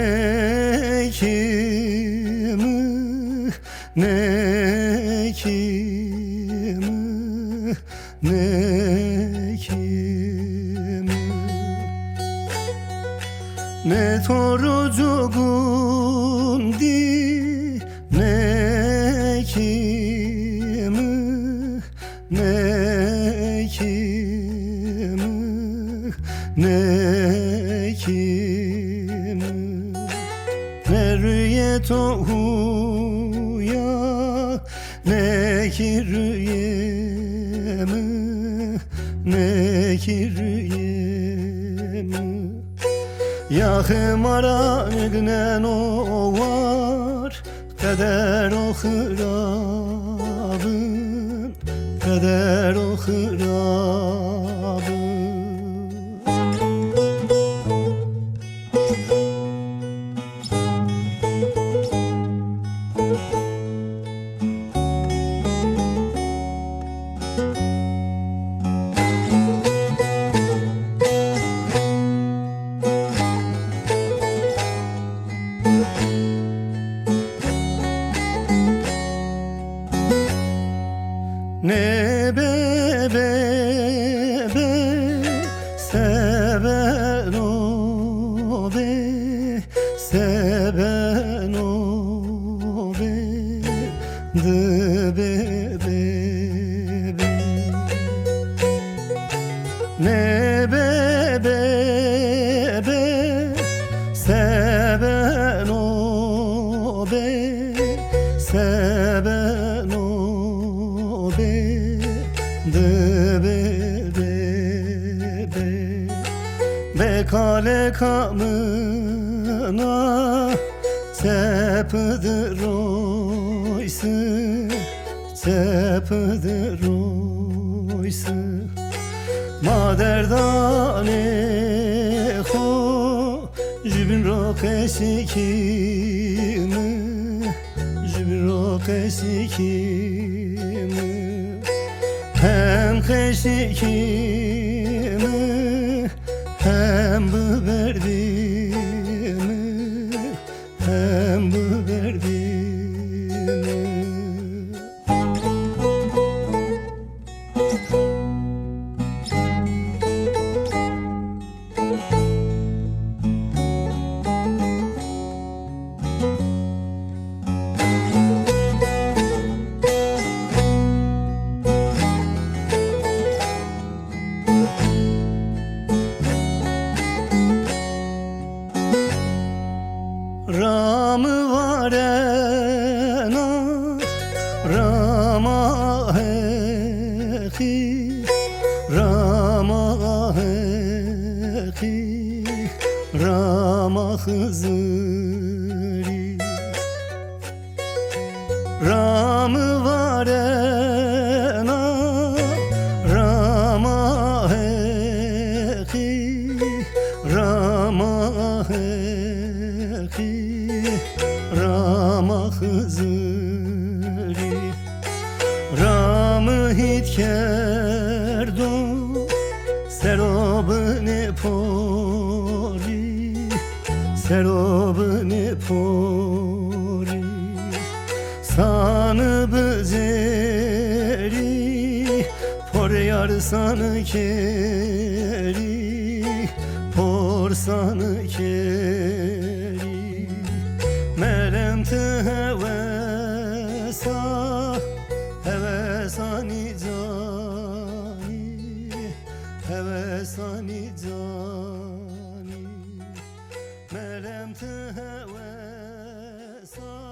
Ne kimi, ne kimi, ne kimi, ne torucuğun di, ne kimi, ne kimi, ne kimi, ne rüyet ohuya, ne ki rüyemi, ne ki rüyemi. Ya hımara nignen o var, kader o hırabın, kader o hırabın. Ne be be be seven o be, seven o be, dı be be be. Ne be be be seven o be, seven o be, dı be be be. Be kale kamına tepdir oysa, tepdir oysa. Maderdane ho jibin rokesi kimi, jibin rokesi kimi. Hem keşi kimi, hem bu verdiğimi, hem bu verdiğimi. Ramı var ena, Rama heki, Rama heki, Rama hızırı. Ramı var ena, Rama heki, Rama heki, Rama hızırı. Ramı hit kerdo serobne pori, serobne pori. Sanı bızeri por yar sanı keri, por sanı keri. Merem te hevesa, hevesani cani, hevesani cani. Merem te hevesa.